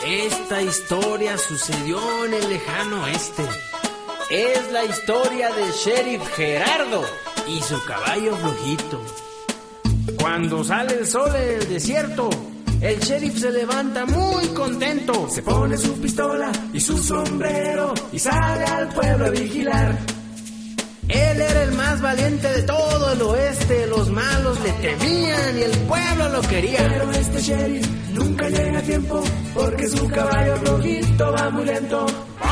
Esta historia sucedió en el lejano oeste. Es la historia del sheriff Gerardo y su caballo flojito. Cuando sale el sol en el desierto, el sheriff se levanta muy contento. Se pone su pistola y su sombrero y sale al pueblo a vigilar. Él era el más valiente de todo el oeste. Los malos le temían y el pueblo lo quería. Pero este sheriff nunca llega a tiempo porque su caballo flojito va muy lento.